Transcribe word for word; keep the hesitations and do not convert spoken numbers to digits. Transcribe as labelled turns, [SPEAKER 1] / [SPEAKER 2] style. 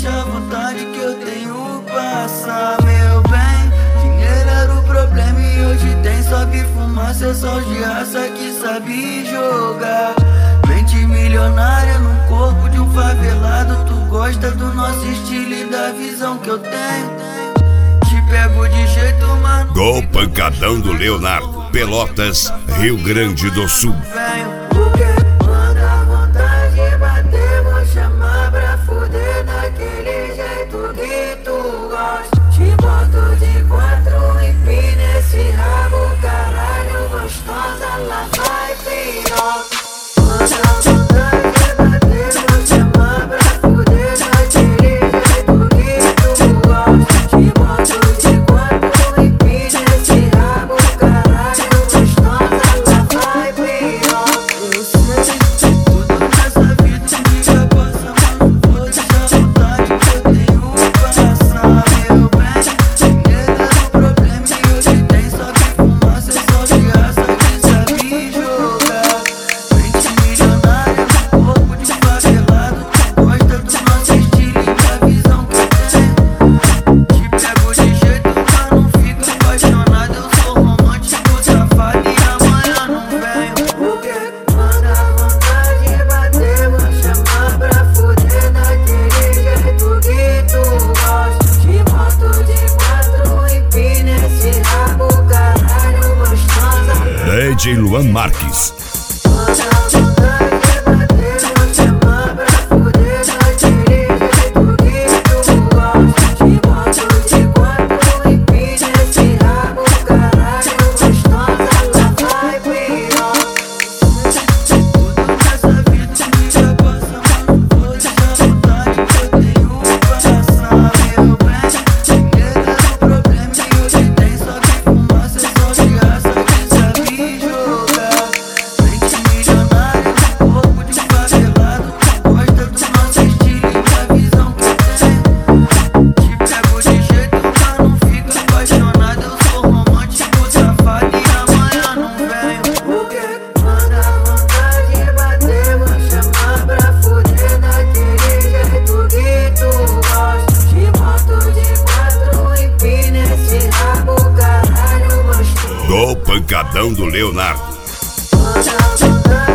[SPEAKER 1] deixa à vontade que eu tenho passar, meu bem. Dinheiro era o problema e hoje tem só que fumaça, é só de raça que sabe jogar. Mente milionária no corpo de um favelado. Tu gosta do nosso estilo e da visão que eu tenho. Te pego de jeito, mano.
[SPEAKER 2] Gol pancadão do Leonardo, Pelotas, Rio Grande do Sul.
[SPEAKER 1] Manda vontade de bater, vou chamar pra fuder daquele jeito que tu gosta. Te boto de quatro e pina esse rabo, caralho, gostosa, lá vai piroca. Manda vontade de bater, vou chamar pra fuder daquele jeito que tu gosta. Te boto de quatro e pina esse rabo, caralho, gostosa, lá vai piroca. Eu sei que tudo nessa vida me já passa, mano, vou deixar a vontade que eu tenho passar, meu bem. Dinheiro era o problema e hoje tem só que fumaça, é só de raça que sabe jogar. Mente milionária no corpo de favelado. Tu gosta do nosso estilo e da visão que eu tenho. Te pego de jeito, mas não fico apaixonado. Eu sou romântico, safado e amanhã não venho. O quê? Manda vontade de bater, vou chamar pra fuder daquele jeito que tu gosta. Te boto de quatro e pina esse rabo, caralho, gostosa.
[SPEAKER 2] D J Luan Marques.
[SPEAKER 1] Manda vontade de bater, vou chamar pra fuder daquele jeito que tu gosta. Te boto de quatro e pina esse rabo, caralho, gostosa, lá vai piroca. Tudo nessa vida me já passa, mano, vou deixar a vontade que eu tenho passar, meu bem. Dinheiro era o problema e hoje tem só que fumaça, é só de raça que sabe jogar. Mente milionária no corpo de favelado. Tu gosta do nosso estilo e da visão que eu tenho. Te pego de jeito, mas não fico apaixonado. Eu sou romântico, safado e amanhã não venho. O quê? Manda vontade de bater, vou chamar pra fuder daquele jeito que tu gosta. Te boto de quatro e pina esse rabo, caralho, gostoso.
[SPEAKER 2] Gol pancadão do Leonardo.
[SPEAKER 1] Manda vontade